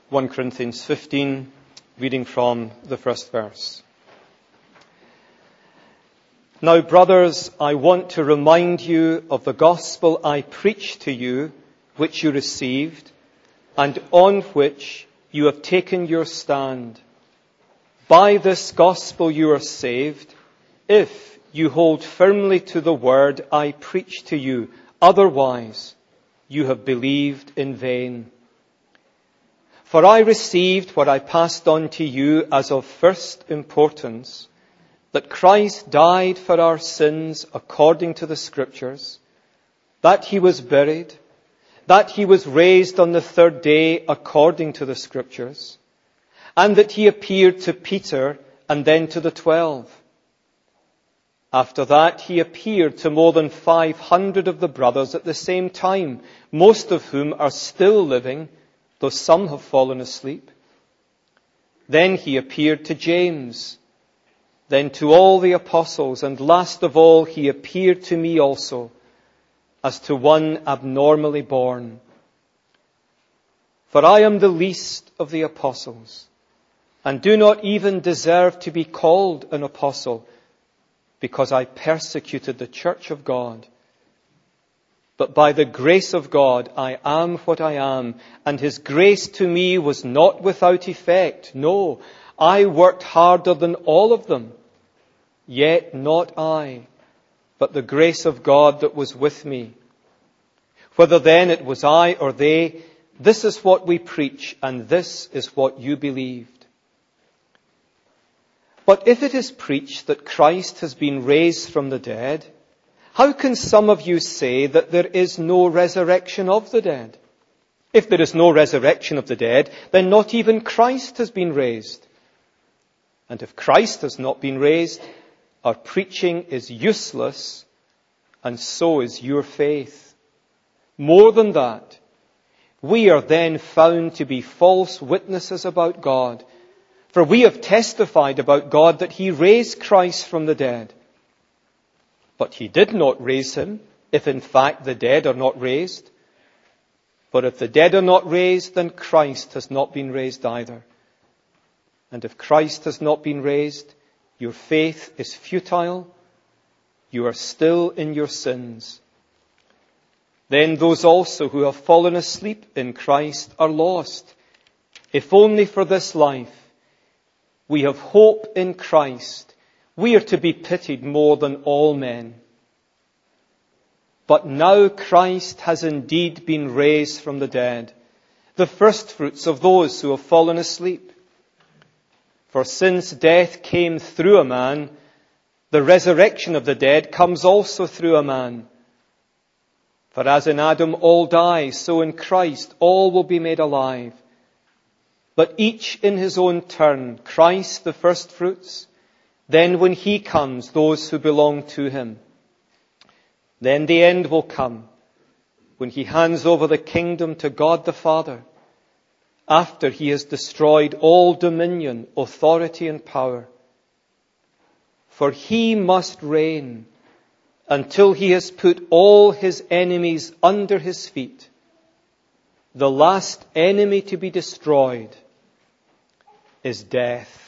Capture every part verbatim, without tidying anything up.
First Corinthians fifteen, reading from the first verse. Now, brothers, I want to remind you of the gospel I preached to you, which you received, and on which you have taken your stand. By this gospel you are saved, if you hold firmly to the word I preached to you. Otherwise, you have believed in vain. For I received what I passed on to you as of first importance, that Christ died for our sins according to the Scriptures, that he was buried, that he was raised on the third day according to the Scriptures, and that he appeared to Peter and then to the twelve. After that, he appeared to more than five hundred of the brothers at the same time, most of whom are still living, though some have fallen asleep. Then he appeared to James, then to all the apostles, and last of all he appeared to me also, as to one abnormally born. For I am the least of the apostles, and do not even deserve to be called an apostle, because I persecuted the church of God. But by the grace of God I am what I am, and his grace to me was not without effect. No, I worked harder than all of them. Yet not I, but the grace of God that was with me. Whether then it was I or they, this is what we preach, and this is what you believed. But if it is preached that Christ has been raised from the dead, how can some of you say that there is no resurrection of the dead? If there is no resurrection of the dead, then not even Christ has been raised. And if Christ has not been raised, our preaching is useless, and so is your faith. More than that, we are then found to be false witnesses about God, for we have testified about God that he raised Christ from the dead. But he did not raise him, if in fact the dead are not raised. For if the dead are not raised, then Christ has not been raised either. And if Christ has not been raised, your faith is futile. You are still in your sins. Then those also who have fallen asleep in Christ are lost. If only for this life we have hope in Christ, we are to be pitied more than all men. But now Christ has indeed been raised from the dead, the firstfruits of those who have fallen asleep. For since death came through a man, the resurrection of the dead comes also through a man. For as in Adam all die, so in Christ all will be made alive. But each in his own turn, Christ the firstfruits, then when he comes, those who belong to him. Then the end will come, when he hands over the kingdom to God the Father, after he has destroyed all dominion, authority, and power. For he must reign until he has put all his enemies under his feet. The last enemy to be destroyed is death.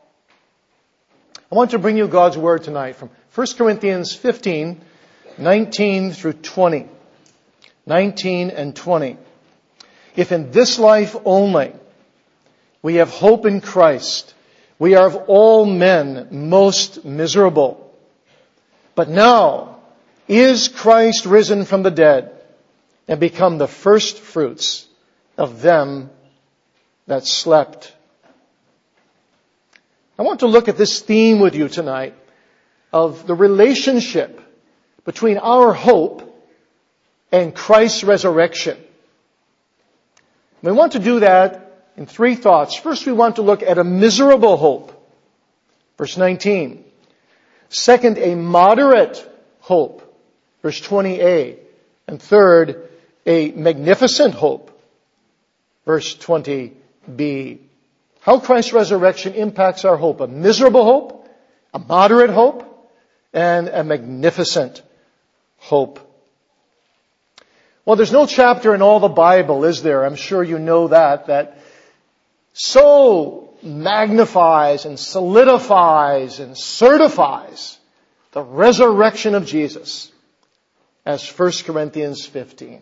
I want to bring you God's Word tonight from First Corinthians fifteen, nineteen through twenty. nineteen and twenty. If in this life only we have hope in Christ, we are of all men most miserable. But now is Christ risen from the dead and become the first fruits of them that slept. I want to look at this theme with you tonight of the relationship between our hope and Christ's resurrection. We want to do that in three thoughts. First, we want to look at a miserable hope. Verse nineteen. Second, a moderate hope. Verse twenty a. And third, a magnificent hope. Verse twenty b. How Christ's resurrection impacts our hope. A miserable hope, a moderate hope, and a magnificent hope. Well, there's no chapter in all the Bible, is there? I'm sure you know that, that so magnifies and solidifies and certifies the resurrection of Jesus as First Corinthians fifteen.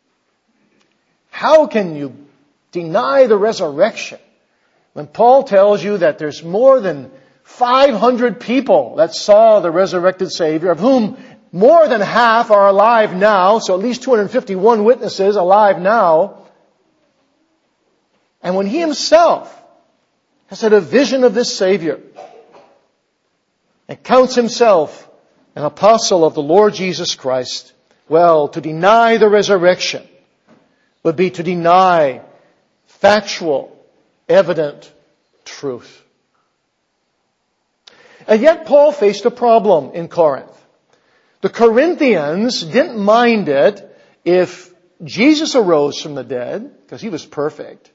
How can you deny the resurrection when Paul tells you that there's more than five hundred people that saw the resurrected Savior, of whom more than half are alive now, so at least two hundred fifty-one witnesses alive now. And when he himself has had a vision of this Savior and counts himself an apostle of the Lord Jesus Christ, well, to deny the resurrection would be to deny factual, evident truth. And yet Paul faced a problem in Corinth. The Corinthians didn't mind it if Jesus arose from the dead, because he was perfect.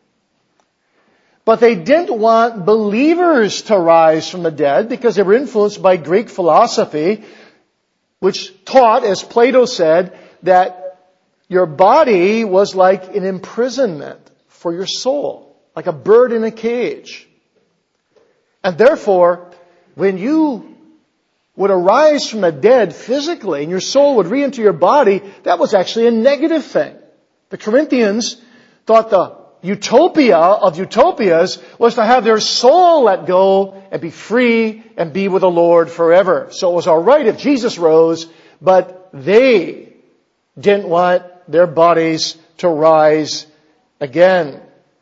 But they didn't want believers to rise from the dead because they were influenced by Greek philosophy, which taught, as Plato said, that your body was like an imprisonment for your soul, like a bird in a cage. And therefore, when you would arise from the dead physically and your soul would re-enter your body, that was actually a negative thing. The Corinthians thought the utopia of utopias was to have their soul let go and be free and be with the Lord forever. So it was all right if Jesus rose, but they didn't want their bodies to rise again.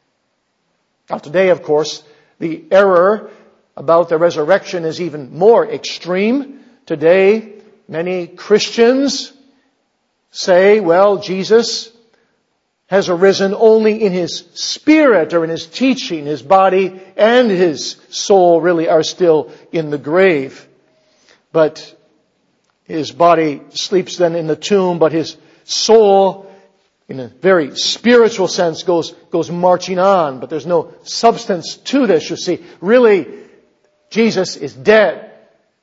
Now today, of course, the error about the resurrection is even more extreme. Today, many Christians say, well, Jesus has arisen only in His spirit or in His teaching. His body and His soul really are still in the grave. But His body sleeps then in the tomb, but His soul, in a very spiritual sense, goes, goes marching on. But there's no substance to this, you see. Really, Jesus is dead.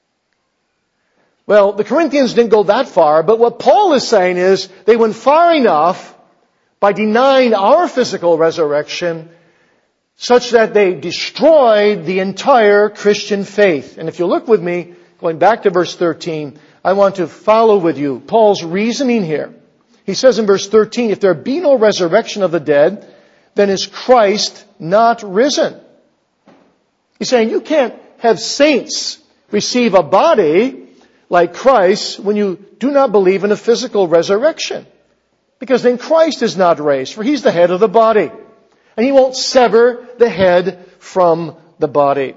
Well, the Corinthians didn't go that far, but what Paul is saying is they went far enough by denying our physical resurrection such that they destroyed the entire Christian faith. And if you look with me, going back to verse thirteen, I want to follow with you Paul's reasoning here. He says in verse thirteen, if there be no resurrection of the dead, then is Christ not risen? He's saying you can't have saints receive a body like Christ when you do not believe in a physical resurrection. Because then Christ is not raised, for He's the head of the body. And He won't sever the head from the body.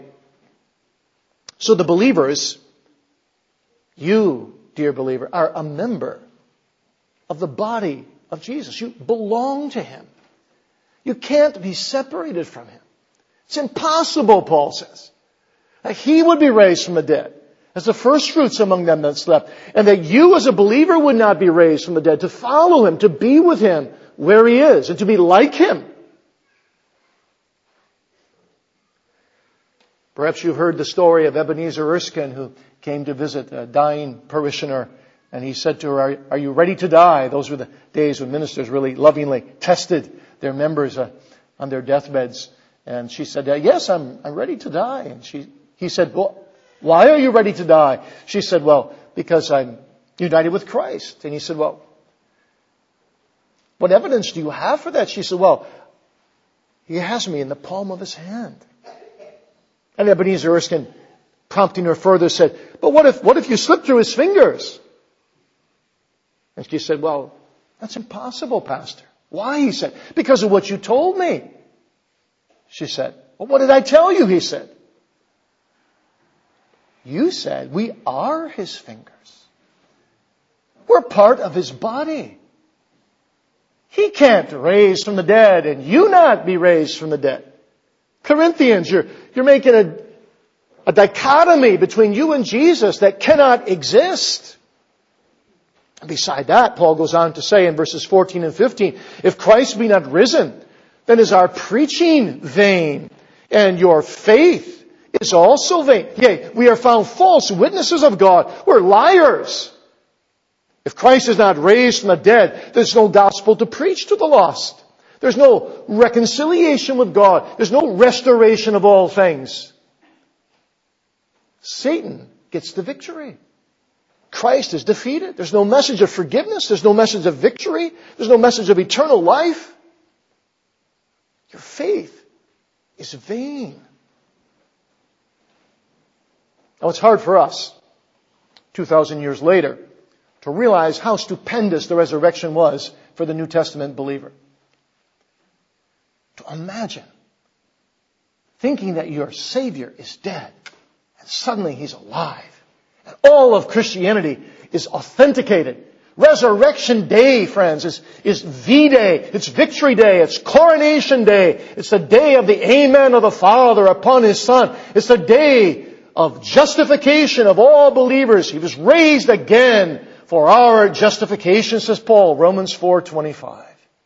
So the believers, you, dear believer, are a member of the body of Jesus. You belong to Him. You can't be separated from Him. It's impossible, Paul says, that He would be raised from the dead as the first fruits among them that slept, and that you as a believer would not be raised from the dead, to follow Him, to be with Him where He is, and to be like Him. Perhaps you've heard the story of Ebenezer Erskine, who came to visit a dying parishioner, and he said to her, are, are you ready to die? Those were the days when ministers really lovingly tested their members uh, on their deathbeds. And she said, yes, I'm, I'm ready to die. And she, he said, well, why are you ready to die? She said, well, because I'm united with Christ. And he said, well, what evidence do you have for that? She said, well, He has me in the palm of His hand. And Ebenezer Erskine, prompting her further, said, but what if, what if you slip through His fingers? And she said, well, that's impossible, Pastor. Why? He said, because of what you told me. She said, well, what did I tell you? He said, you said we are His fingers. We're part of His body. He can't raise from the dead and you not be raised from the dead. Corinthians, you're, you're making a, a dichotomy between you and Jesus that cannot exist. And beside that, Paul goes on to say in verses fourteen and fifteen, if Christ be not risen, then is our preaching vain, and your faith is also vain. Yea, we are found false witnesses of God. We're liars. If Christ is not raised from the dead, there's no gospel to preach to the lost. There's no reconciliation with God. There's no restoration of all things. Satan gets the victory. Christ is defeated. There's no message of forgiveness. There's no message of victory. There's no message of eternal life. Your faith is vain. Now it's hard for us, two thousand years later, to realize how stupendous the resurrection was for the New Testament believer. To imagine thinking that your Savior is dead and suddenly He's alive. And all of Christianity is authenticated. Resurrection Day, friends, is, is V-Day. It's Victory Day. It's Coronation Day. It's the day of the Amen of the Father upon His Son. It's the day of justification of all believers. He was raised again for our justification, says Paul, Romans four twenty-five.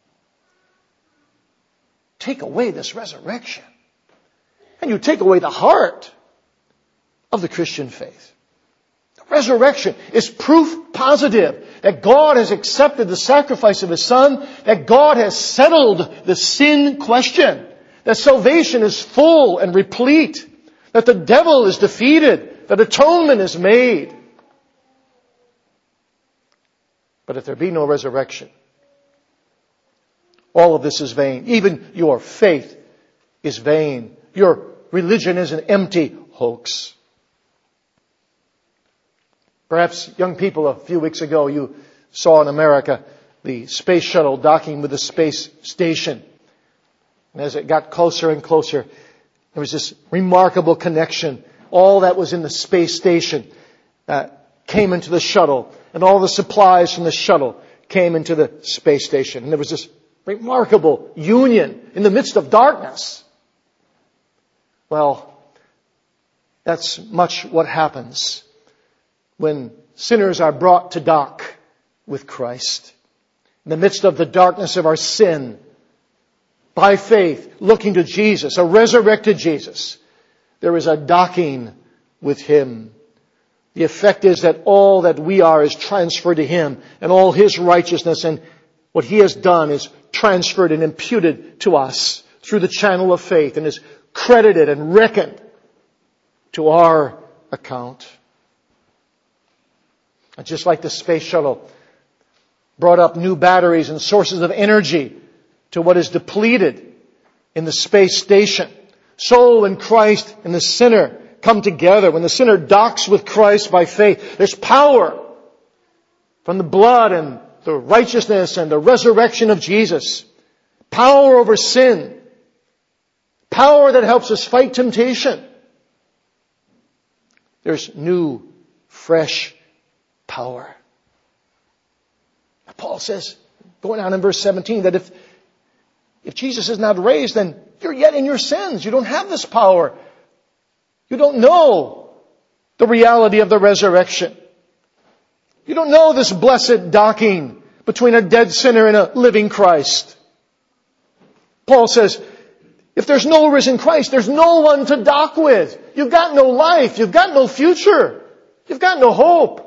Take away this resurrection, and you take away the heart of the Christian faith. Resurrection is proof positive that God has accepted the sacrifice of His Son, that God has settled the sin question, that salvation is full and replete, that the devil is defeated, that atonement is made. But if there be no resurrection, all of this is vain. Even your faith is vain. Your religion is an empty hoax. Perhaps, young people, a few weeks ago, you saw in America the space shuttle docking with the space station. And as it got closer and closer, there was this remarkable connection. All that was in the space station uh, came into the shuttle, and all the supplies from the shuttle came into the space station. And there was this remarkable union in the midst of darkness. Well, that's much what happens when sinners are brought to dock with Christ. In the midst of the darkness of our sin, by faith, looking to Jesus, a resurrected Jesus, there is a docking with Him. The effect is that all that we are is transferred to Him, and all His righteousness and what He has done is transferred and imputed to us through the channel of faith and is credited and reckoned to our account. And just like the space shuttle brought up new batteries and sources of energy to what is depleted in the space station, so when Christ and the sinner come together, when the sinner docks with Christ by faith, there's power from the blood and the righteousness and the resurrection of Jesus. Power over sin. Power that helps us fight temptation. There's new, fresh power. Paul says, going on in verse seventeen, that if, if Jesus is not raised, then you're yet in your sins. You don't have this power. You don't know the reality of the resurrection. You don't know this blessed docking between a dead sinner and a living Christ. Paul says, if there's no risen Christ, there's no one to dock with. You've got no life. You've got no future. You've got no hope.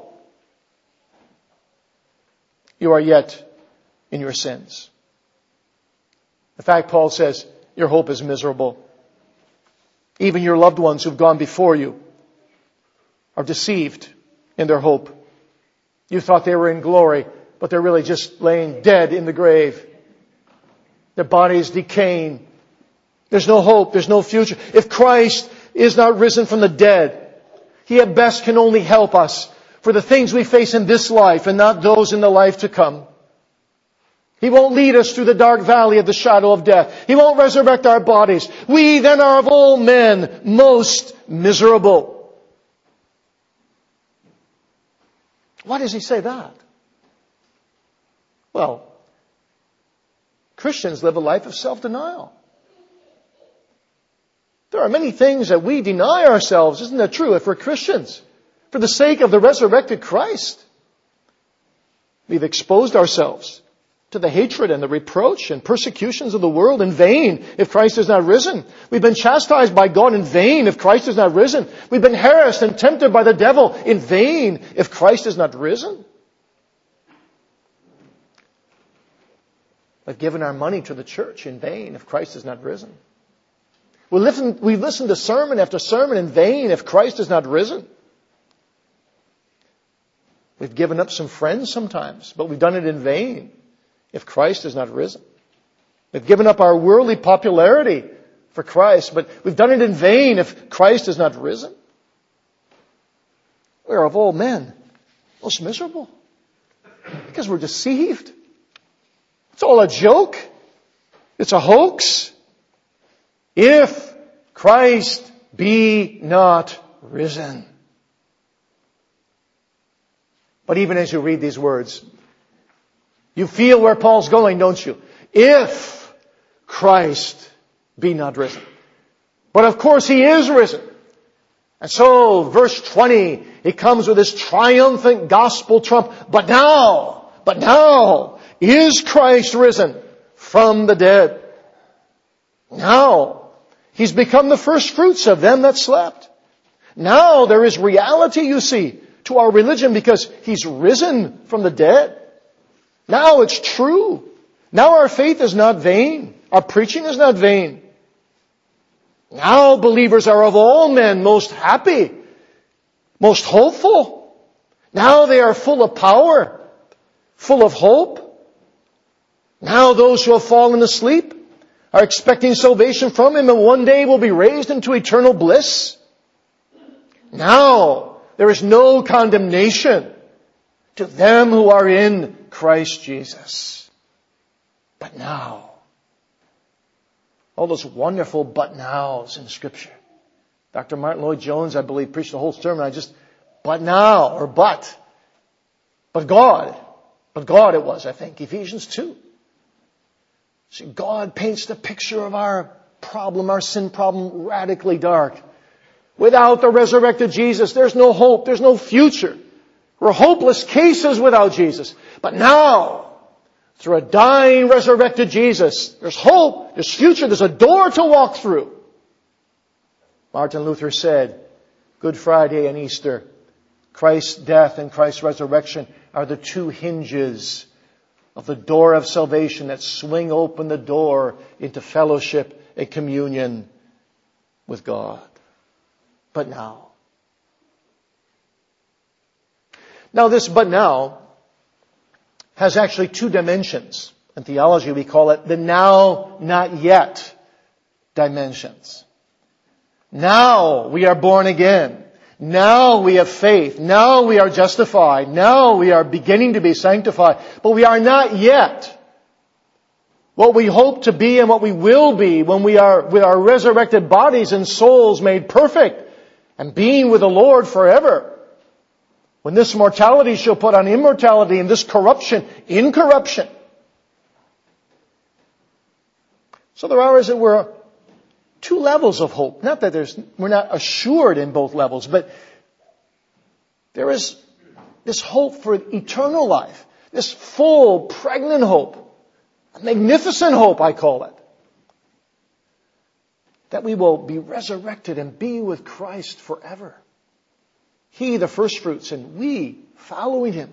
You are yet in your sins. In fact, Paul says, your hope is miserable. Even your loved ones who've gone before you are deceived in their hope. You thought they were in glory, but they're really just laying dead in the grave. Their bodies decaying. There's no hope. There's no future. If Christ is not risen from the dead, He at best can only help us for the things we face in this life and not those in the life to come. He won't lead us through the dark valley of the shadow of death. He won't resurrect our bodies. We then are of all men most miserable. Why does he say that? Well, Christians live a life of self-denial. There are many things that we deny ourselves. Isn't that true? If we're Christians, for the sake of the resurrected Christ, we've exposed ourselves to the hatred and the reproach and persecutions of the world in vain if Christ is not risen. We've been chastised by God in vain if Christ is not risen. We've been harassed and tempted by the devil in vain if Christ is not risen. We've given our money to the church in vain if Christ is not risen. We listen, we've listened to sermon after sermon in vain if Christ is not risen. We've given up some friends sometimes, but we've done it in vain if Christ is not risen. We've given up our worldly popularity for Christ, but we've done it in vain if Christ is not risen. We are of all men most miserable because we're deceived. It's all a joke. It's a hoax. If Christ be not risen. But even as you read these words, you feel where Paul's going, don't you? If Christ be not risen. But of course He is risen. And so, verse twenty, he comes with this triumphant gospel trump. But now, but now, is Christ risen from the dead? Now, He's become the first fruits of them that slept. Now there is reality, you see, to our religion because He's risen from the dead. Now it's true. Now our faith is not vain. Our preaching is not vain. Now believers are of all men most happy, most hopeful. Now they are full of power, full of hope. Now those who have fallen asleep are expecting salvation from Him and one day will be raised into eternal bliss. Now there is no condemnation to them who are in Christ Jesus. But now, all those wonderful but nows in Scripture. Doctor Martin Lloyd-Jones, I believe, preached the whole sermon. I just, but now, or but. But God. But God it was, I think. Ephesians two. See, God paints the picture of our problem, our sin problem, radically dark. Without the resurrected Jesus, there's no hope. There's no future. We're hopeless cases without Jesus. But now, through a dying, resurrected Jesus, there's hope, there's future, there's a door to walk through. Martin Luther said, Good Friday and Easter, Christ's death and Christ's resurrection are the two hinges of the door of salvation that swing open the door into fellowship and communion with God. But now. Now this but now has actually two dimensions. In theology we call it the now, not yet dimensions. Now we are born again. Now we have faith. Now we are justified. Now we are beginning to be sanctified. But we are not yet what we hope to be and what we will be when we are with our resurrected bodies and souls made perfect and being with the Lord forever. When this mortality shall put on immortality and this corruption, incorruption. So there are, as it were, two levels of hope. Not that there's, we're not assured in both levels, but there is this hope for eternal life. This full, pregnant hope. A magnificent hope, I call it. That we will be resurrected and be with Christ forever. He, the first fruits, and we following Him.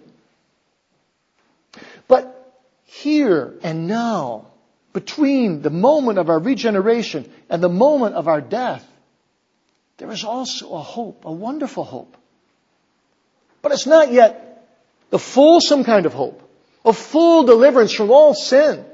But here and now, between the moment of our regeneration and the moment of our death, there is also a hope, a wonderful hope. But it's not yet the fulsome kind of hope, of full deliverance from all sin.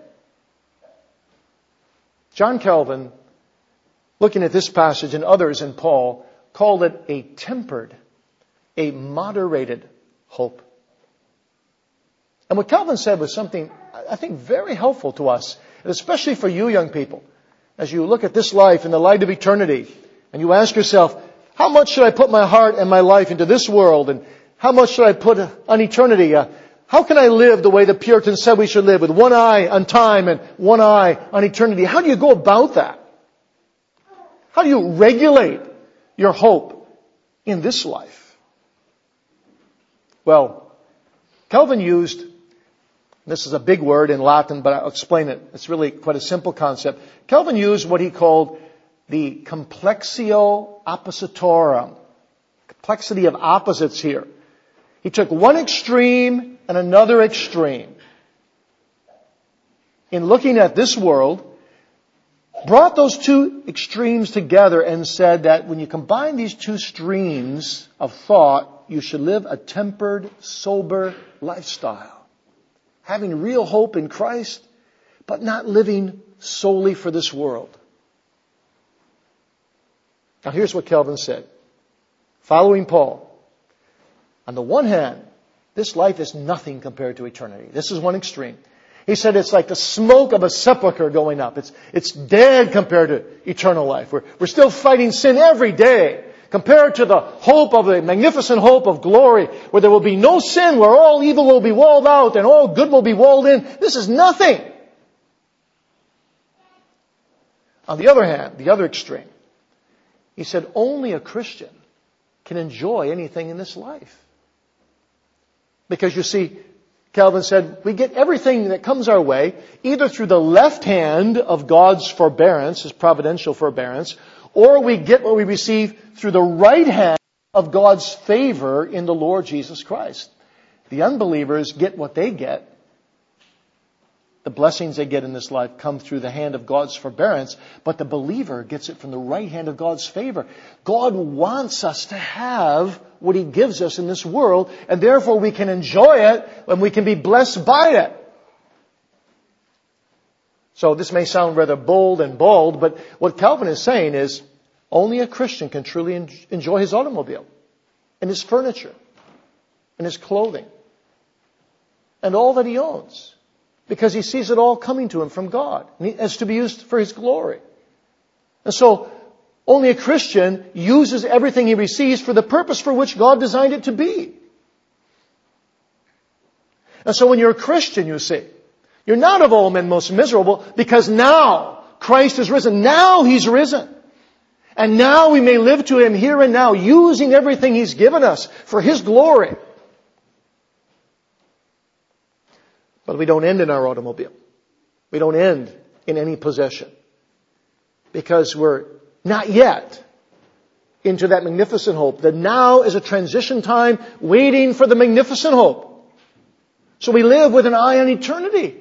John Calvin, looking at this passage and others in Paul, called it a tempered, a moderated hope. And what Calvin said was something, I think, very helpful to us, and especially for you young people. As you look at this life in the light of eternity, and you ask yourself, how much should I put my heart and my life into this world, and how much should I put on eternity? Uh, how can I live the way the Puritans said we should live, with one eye on time and one eye on eternity? How do you go about that? How do you regulate your hope in this life? Well, Calvin used, this is a big word in Latin, but I'll explain it. It's really quite a simple concept. Calvin used what he called the complexio oppositorum. Complexity of opposites here. He took one extreme and another extreme. in looking at this world, brought those two extremes together and said that when you combine these two streams of thought, you should live a tempered, sober lifestyle. Having real hope in Christ, but not living solely for this world. Now here's what Calvin said. Following Paul. On the one hand, this life is nothing compared to eternity. This is one extreme. He said it's like the smoke of a sepulcher going up. It's, it's dead compared to eternal life. We're, we're still fighting sin every day compared to the hope of the magnificent hope of glory where there will be no sin, where all evil will be walled out and all good will be walled in. This is nothing. On the other hand, the other extreme, he said only a Christian can enjoy anything in this life. Because you see, Calvin said, we get everything that comes our way, either through the left hand of God's forbearance, His providential forbearance, or we get what we receive through the right hand of God's favor in the Lord Jesus Christ. The unbelievers get what they get. The blessings they get in this life come through the hand of God's forbearance, but the believer gets it from the right hand of God's favor. God wants us to have what He gives us in this world, and therefore we can enjoy it and we can be blessed by it. So this may sound rather bold and bald, but what Calvin is saying is only a Christian can truly enjoy his automobile and his furniture and his clothing and all that he owns. Because he sees it all coming to him from God. And he has to be used for His glory. And so, only a Christian uses everything he receives for the purpose for which God designed it to be. And so when you're a Christian, you see, you're not of all men most miserable because now Christ is risen. Now He's risen. And now we may live to Him here and now, using everything He's given us for His glory. But we don't end in our automobile. We don't end in any possession. Because we're not yet into that magnificent hope. That now is a transition time waiting for the magnificent hope. So we live with an eye on eternity.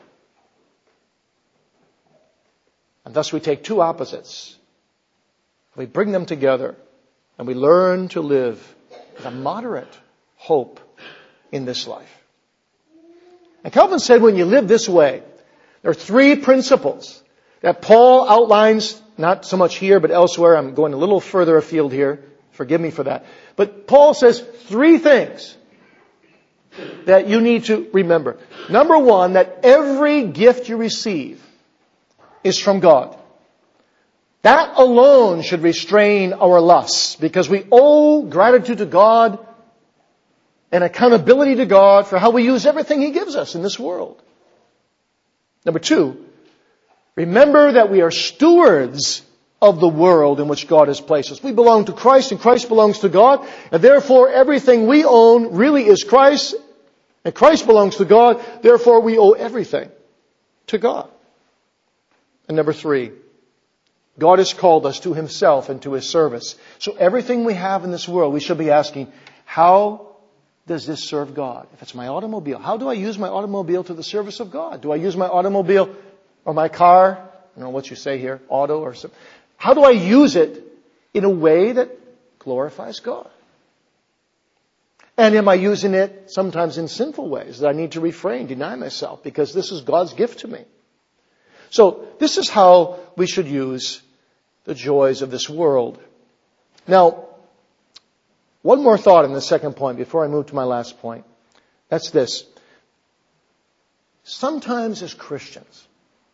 And thus we take two opposites. We bring them together. And we learn to live with a moderate hope in this life. And Calvin said when you live this way, there are three principles that Paul outlines, not so much here but elsewhere. I'm going a little further afield here. Forgive me for that. But Paul says three things that you need to remember. Number one, that every gift you receive is from God. That alone should restrain our lusts because we owe gratitude to God and accountability to God for how we use everything He gives us in this world. Number two, remember that we are stewards of the world in which God has placed us. We belong to Christ and Christ belongs to God. And therefore everything we own really is Christ. And Christ belongs to God. Therefore we owe everything to God. And number three, God has called us to Himself and to His service. So everything we have in this world, we should be asking, how does this serve God? If it's my automobile, how do I use my automobile to the service of God? Do I use my automobile or my car? I don't know what you say here, auto or something. How do I use it in a way that glorifies God? And am I using it sometimes in sinful ways that I need to refrain, deny myself, because this is God's gift to me? So this is how we should use the joys of this world. Now, one more thought in the second point before I move to my last point. That's this. Sometimes as Christians,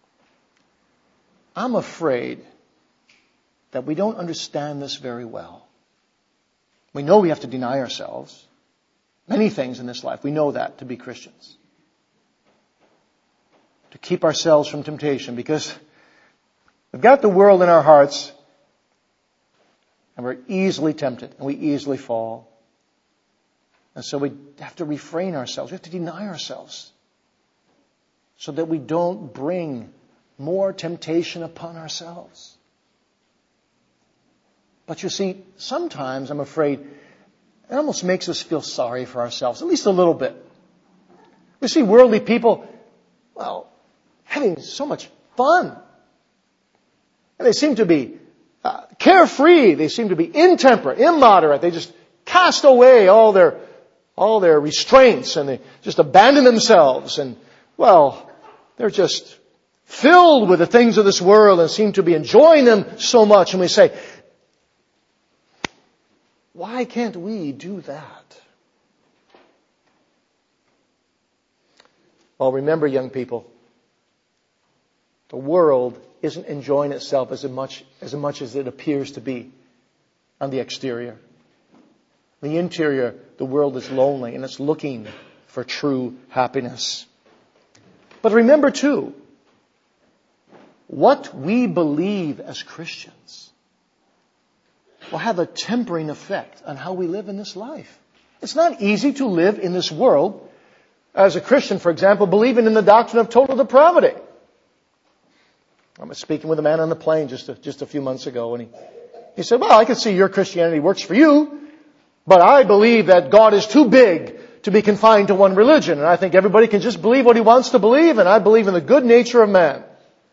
I'm afraid that we don't understand this very well. We know we have to deny ourselves. Many things in this life. We know that to be Christians. To keep ourselves from temptation because we've got the world in our hearts and we're easily tempted and we easily fall. And so we have to refrain ourselves. We have to deny ourselves so that we don't bring more temptation upon ourselves. But you see, sometimes I'm afraid it almost makes us feel sorry for ourselves, at least a little bit. We see worldly people, well, having so much fun. And they seem to be uh, carefree. They seem to be intemperate, immoderate. They just cast away all their all their restraints and they just abandon themselves. And, well, they're just filled with the things of this world and seem to be enjoying them so much. And we say, why can't we do that? Well, remember, young people, the world isn't enjoying itself as much, as much as it appears to be on the exterior. The interior, the world is lonely and it's looking for true happiness. But remember too, what we believe as Christians will have a tempering effect on how we live in this life. It's not easy to live in this world as a Christian, for example, believing in the doctrine of total depravity. I was speaking with a man on the plane just a, just a few months ago, and he, he said, well, I can see your Christianity works for you, but I believe that God is too big to be confined to one religion, and I think everybody can just believe what he wants to believe, and I believe in the good nature of man.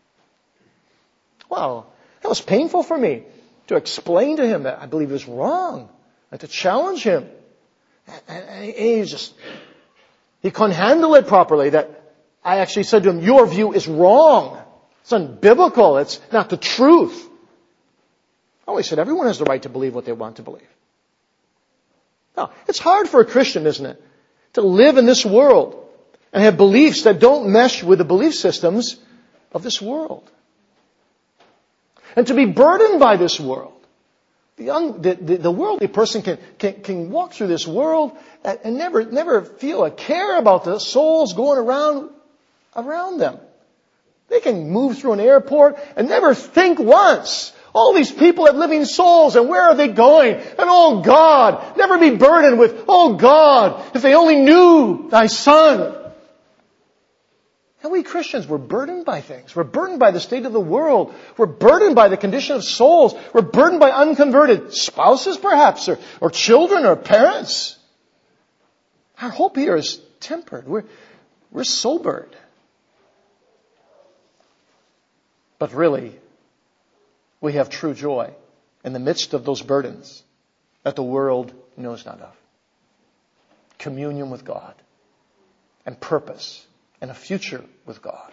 Well, that was painful for me to explain to him that I believe it was wrong, and to challenge him. And he just, he couldn't handle it properly, that I actually said to him, your view is wrong. It's unbiblical. It's not the truth. I always said everyone has the right to believe what they want to believe. Now, it's hard for a Christian, isn't it, to live in this world and have beliefs that don't mesh with the belief systems of this world. And to be burdened by this world. The, young, the, the, the worldly person can, can, can walk through this world and, and never, never feel a care about the souls going around, around them. They can move through an airport and never think once. All these people have living souls, and where are they going? And oh God, never be burdened with, oh God, if they only knew thy Son. And we Christians, we're burdened by things. We're burdened by the state of the world. We're burdened by the condition of souls. We're burdened by unconverted spouses, perhaps, or, or children, or parents. Our hope here is tempered. We're, we're sobered. But really, we have true joy in the midst of those burdens that the world knows not of. Communion with God and purpose and a future with God.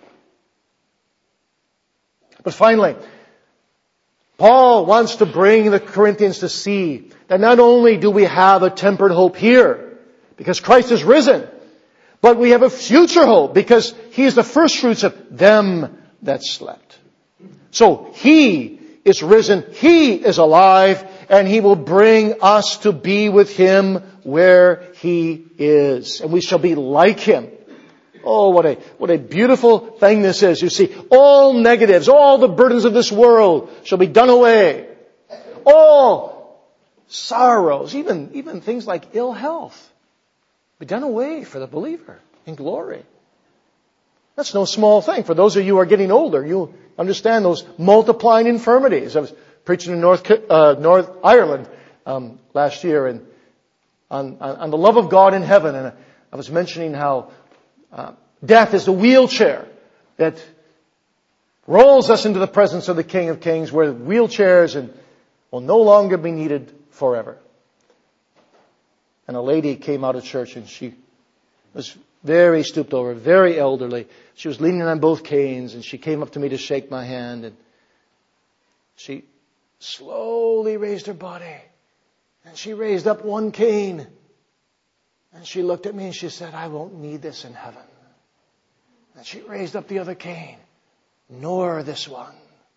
But finally, Paul wants to bring the Corinthians to see that not only do we have a tempered hope here because Christ is risen, but we have a future hope because He is the first fruits of them that slept. So He is risen, He is alive, and He will bring us to be with Him where He is. And we shall be like Him. Oh, what a, what a beautiful thing this is. You see, all negatives, all the burdens of this world shall be done away. All sorrows, even, even things like ill health, be done away for the believer in glory. That's no small thing. For those of you who are getting older, you understand those multiplying infirmities. I was preaching in North, uh, North Ireland um, last year and on, on the love of God in heaven. And I was mentioning how uh, death is the wheelchair that rolls us into the presence of the King of Kings, where wheelchairs and will no longer be needed forever. And a lady came out of church and she was very stooped over, very elderly. She was leaning on both canes, and she came up to me to shake my hand, and she slowly raised her body, and she raised up one cane, and she looked at me and she said, I won't need this in heaven. And she raised up the other cane, nor this one.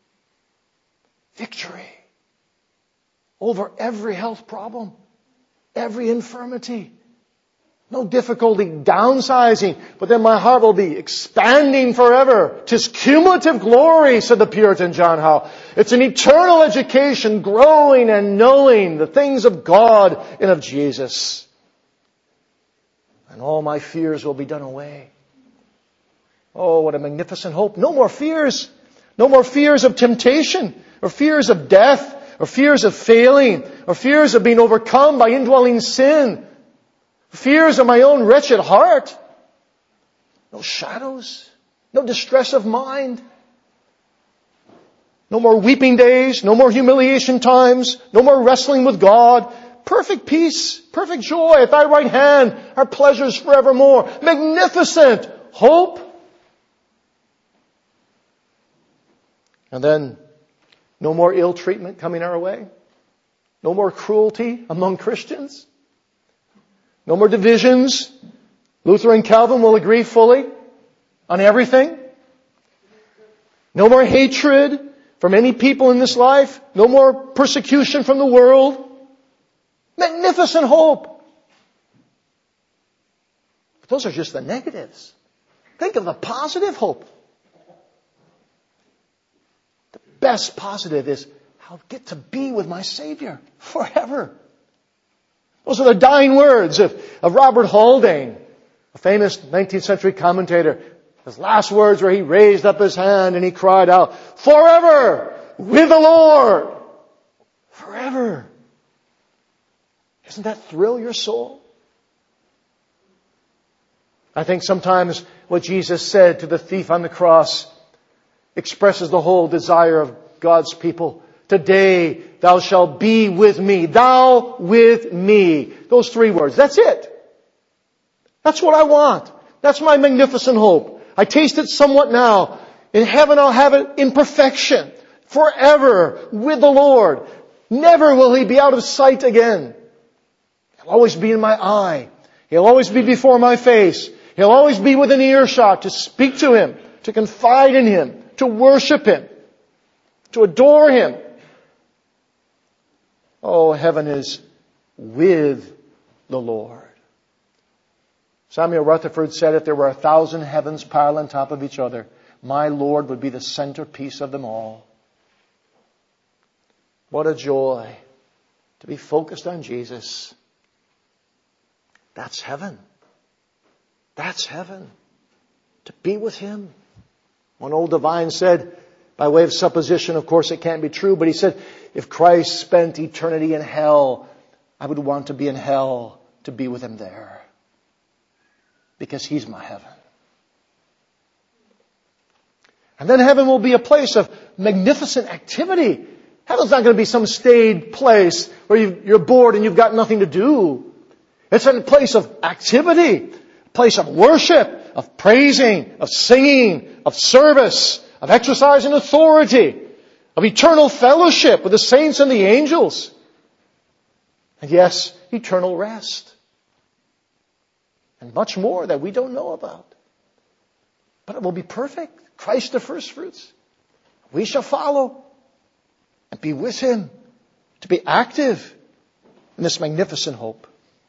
Victory over every health problem, every infirmity. No difficulty downsizing, but then my heart will be expanding forever. 'Tis cumulative glory, said the Puritan John Howe. It's an eternal education, growing and knowing the things of God and of Jesus. And all my fears will be done away. Oh, what a magnificent hope. No more fears. No more fears of temptation, or fears of death, or fears of failing, or fears of being overcome by indwelling sin. Fears of my own wretched heart. No shadows. no distress of mind. No more weeping days, no more humiliation times, no more wrestling with God. Perfect peace, perfect joy at thy right hand are pleasures forevermore. Magnificent hope. And then no more ill treatment coming our way. No more cruelty among Christians. No more divisions. Luther and Calvin will agree fully on everything. No more hatred from any people in this life. No more persecution from the world. Magnificent hope. But those are just the negatives. Think of the positive hope. The best positive is I'll get to be with my Savior forever. Those are the dying words of, of Robert Haldane, a famous nineteenth century commentator. His last words were he raised up his hand and he cried out, "Forever with the Lord!" Forever. Doesn't that thrill your soul? I think sometimes what Jesus said to the thief on the cross expresses the whole desire of God's people. Today thou shalt be with me. Thou with me. Those three words. That's it. That's what I want. That's my magnificent hope. I taste it somewhat now. In heaven I'll have it in perfection. Forever with the Lord. Never will He be out of sight again. He'll always be in my eye. He'll always be before my face. He'll always be within earshot to speak to Him, to confide in Him, to worship Him, to adore Him. Oh, heaven is with the Lord. Samuel Rutherford said if there were a thousand heavens piled on top of each other, my Lord would be the centerpiece of them all. What a joy to be focused on Jesus. That's heaven. That's heaven. To be with Him. One old divine said, by way of supposition, of course it can't be true, but he said, if Christ spent eternity in hell, I would want to be in hell to be with Him there. Because He's my heaven. And then heaven will be a place of magnificent activity. Heaven's not going to be some staid place where you're bored and you've got nothing to do. It's a place of activity, a place of worship, of praising, of singing, of service, of exercising authority, of eternal fellowship with the saints and the angels. And yes, eternal rest. And much more that we don't know about. But it will be perfect. Christ the first fruits. We shall follow and be with Him, to be active in this magnificent hope.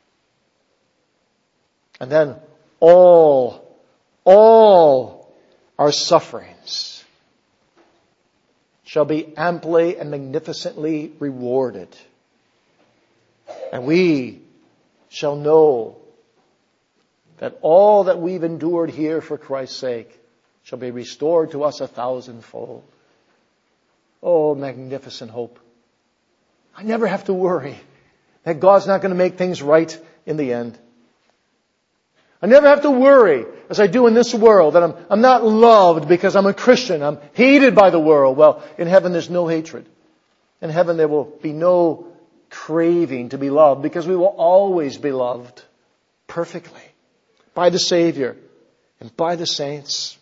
And then all, all our sufferings shall be amply and magnificently rewarded. And we shall know that all that we've endured here for Christ's sake shall be restored to us a thousandfold. Oh, magnificent hope. I never have to worry that God's not going to make things right in the end. I never have to worry, as I do in this world, that I'm, I'm not loved because I'm a Christian. I'm hated by the world. Well, in heaven there's no hatred. In heaven there will be no craving to be loved because we will always be loved perfectly by the Savior and by the saints.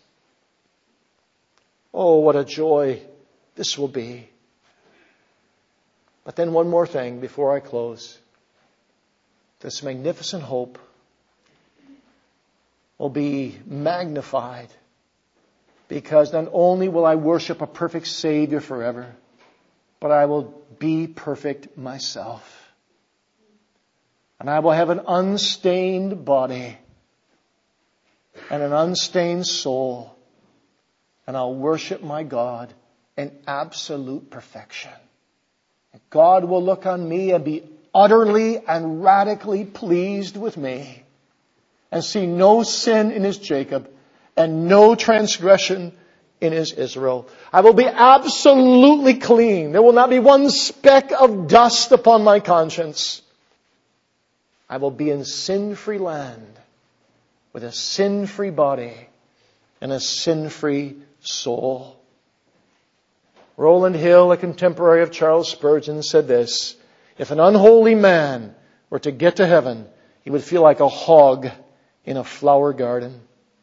Oh, what a joy this will be. But then one more thing before I close. This magnificent hope will be magnified because not only will I worship a perfect Savior forever, but I will be perfect myself. And I will have an unstained body and an unstained soul. And I'll worship my God in absolute perfection. And God will look on me and be utterly and radically pleased with me. And see no sin in His Jacob and no transgression in His Israel. I will be absolutely clean. There will not be one speck of dust upon my conscience. I will be in sin-free land with a sin-free body and a sin-free soul. Rowland Hill, a contemporary of Charles Spurgeon, said this: if an unholy man were to get to heaven, he would feel like a hog in a flower garden.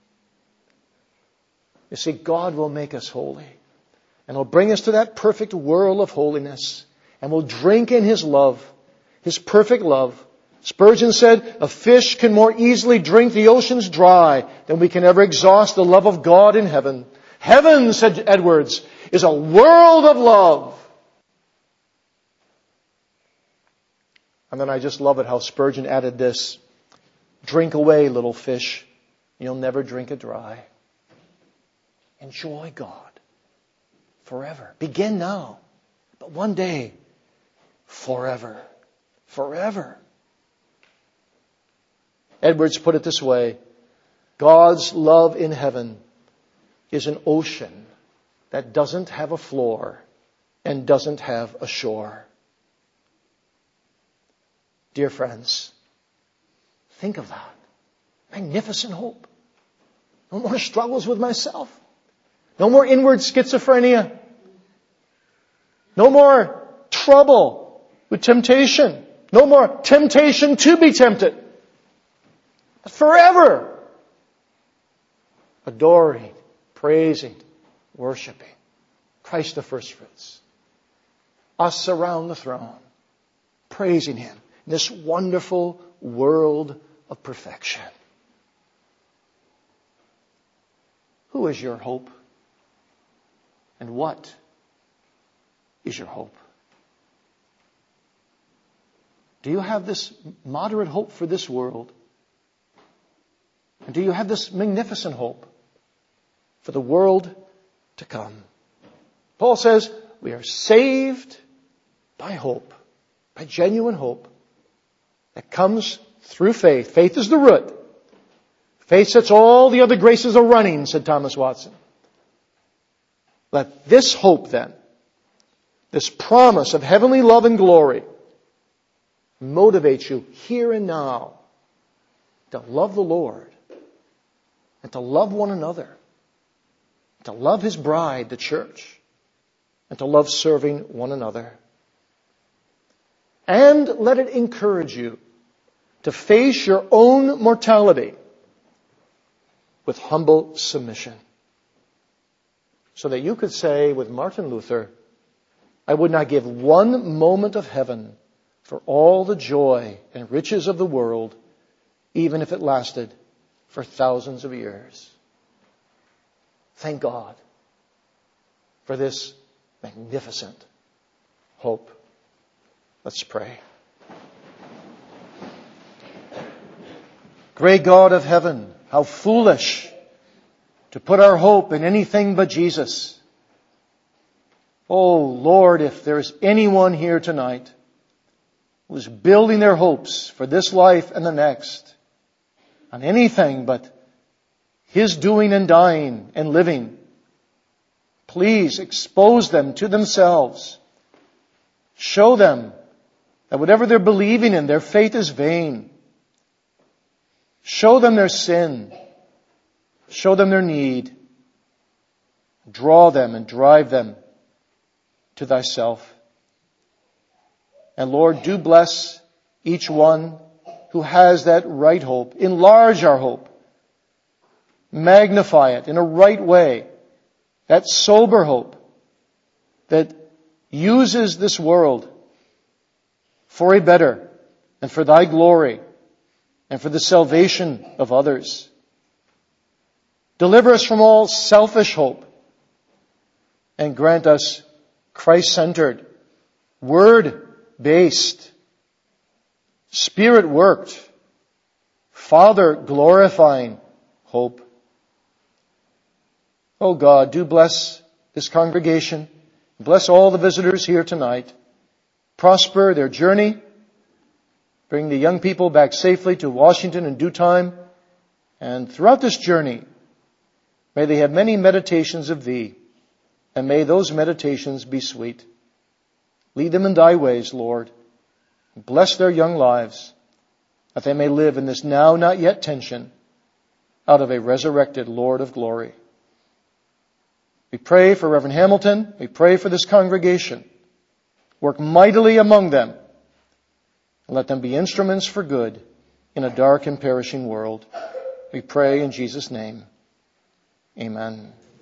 You see, God will make us holy, and He'll bring us to that perfect world of holiness, and we'll drink in His love, His perfect love. Spurgeon said, a fish can more easily drink the oceans dry than we can ever exhaust the love of God in heaven. Heaven, said Edwards, is a world of love. And then I just love it how Spurgeon added this: drink away, little fish. You'll never drink it dry. Enjoy God forever. Begin now. But one day, forever. Forever. Edwards put it this way: God's love in heaven is an ocean that doesn't have a floor and doesn't have a shore. Dear friends, think of that. Magnificent hope. No more struggles with myself. No more inward schizophrenia. No more trouble with temptation. No more temptation to be tempted. But forever adoring, praising, worshiping Christ the first fruits. Us around the throne, praising Him in this wonderful world of perfection. Who is your hope? And what is your hope? Do you have this moderate hope for this world? And do you have this magnificent hope for the world to come? Paul says we are saved by hope, by genuine hope that comes through faith. Faith is the root. Faith sets all the other graces a running, said Thomas Watson. Let this hope then, this promise of heavenly love and glory, motivate you here and now to love the Lord and to love one another, to love His bride, the church, and to love serving one another. And let it encourage you to face your own mortality with humble submission, so that you could say with Martin Luther, I would not give one moment of heaven for all the joy and riches of the world, even if it lasted for thousands of years. Thank God for this magnificent hope. Let's pray. Great God of heaven, how foolish to put our hope in anything but Jesus. Oh Lord, if there's anyone here tonight who's building their hopes for this life and the next on anything but His doing and dying and living, please expose them to themselves. Show them that whatever they're believing in, their faith is vain. Show them their sin. Show them their need. Draw them and drive them to Thyself. And Lord, do bless each one who has that right hope. Enlarge our hope. Magnify it in a right way. That sober hope that uses this world for a better and for Thy glory and for the salvation of others. Deliver us from all selfish hope and grant us Christ-centered, Word-based, Spirit-worked, Father-glorifying hope. Oh God, do bless this congregation. Bless all the visitors here tonight. Prosper their journey. Bring the young people back safely to Washington in due time. And throughout this journey, may they have many meditations of Thee. And may those meditations be sweet. Lead them in Thy ways, Lord. Bless their young lives, that they may live in this now not yet tension out of a resurrected Lord of glory. We pray for Reverend Hamilton. We pray for this congregation. Work mightily among them. And let them be instruments for good in a dark and perishing world. We pray in Jesus' name. Amen.